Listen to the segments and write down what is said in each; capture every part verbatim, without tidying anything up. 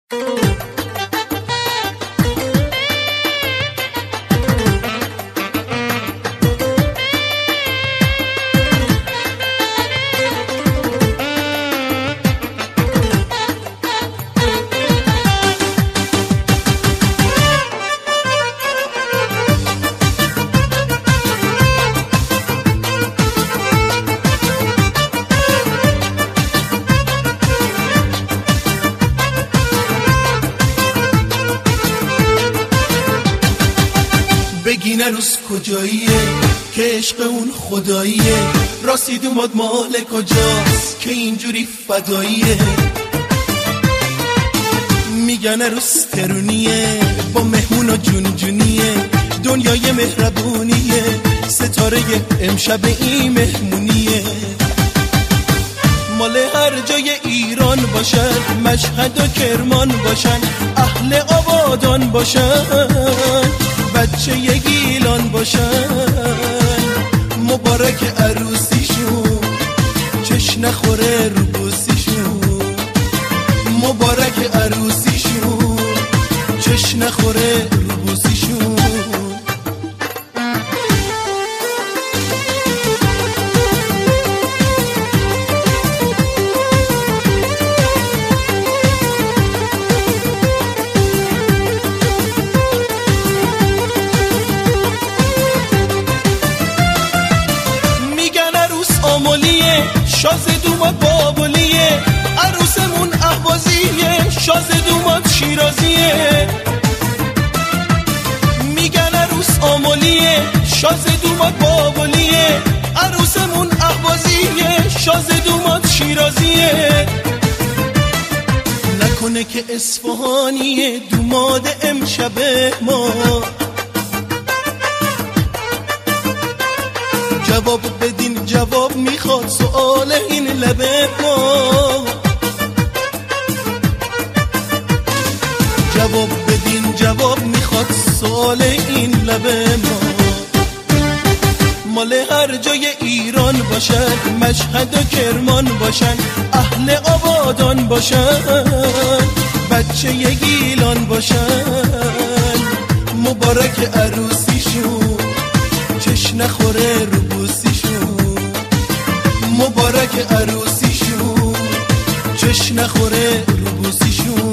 بگین هنوز کجاییه که عشق اون خداییه، راسید اومد مال کجاست که اینجوری فداییه. میگن عروس ترونیه با مهمون و جون جونیه، دنیای مهربونیه، ستاره امشب این مهمونیه. مال هر جای ایران باشن، مشهد و کرمان باشن، اهل آبادان باشن، بچه ی گیلان باشن. مبارک عروسیشون، چش نخوره رو بوسیشون. مبارک عروسیشون، چش نخوره رو بوسیشون. شازد اومد بابلیه، عروسمون اهوازیه، شازد اومد شیرازیه. میگن عروس آملیه، شازد اومد بابلیه، عروسمون اهوازیه، شازد اومد شیرازیه. نکنه که اصفهانیه دوماد امشب ما، جواب بدین جواب میخواد سؤال این لبه ما. جواب بدین جواب میخواد سؤال این لبه ما. مال هر جای ایران باشن، مشهد و کرمان باشن، اهل آبادان باشن، بچه ی گیلان باشن. مبارک عروسیشون، چش نخوره رو بوسیشون. مبارک عروسیشون، چش نخوره رو بوسیشون.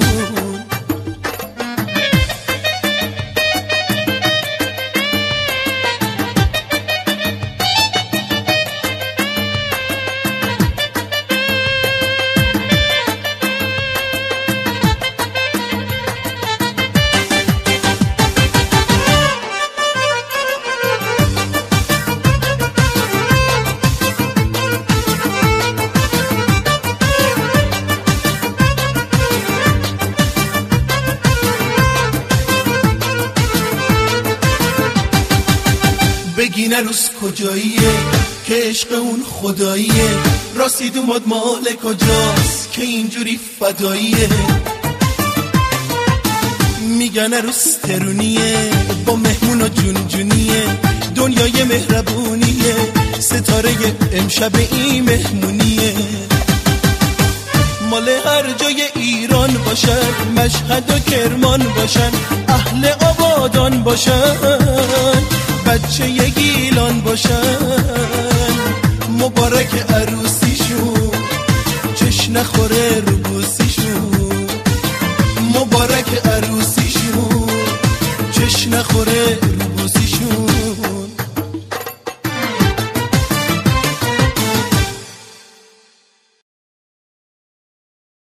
بگین عروس کجاییه که عشق اون خداییه، راسید اومد مال کجاست که اینجوری فداییه. میگن عروس ترونیه با مهمون و جون جونیه، دنیای مهربونیه، ستاره امشب این مهمونیه. مال هر جای ایران باشن، مشهد و کرمان باشن، اهل آبادان باشن، بچه ی گیلان باشن. مبارک عروسیشون، چش نخوره رو بوسیشون. مبارک عروسیشون، چش نخوره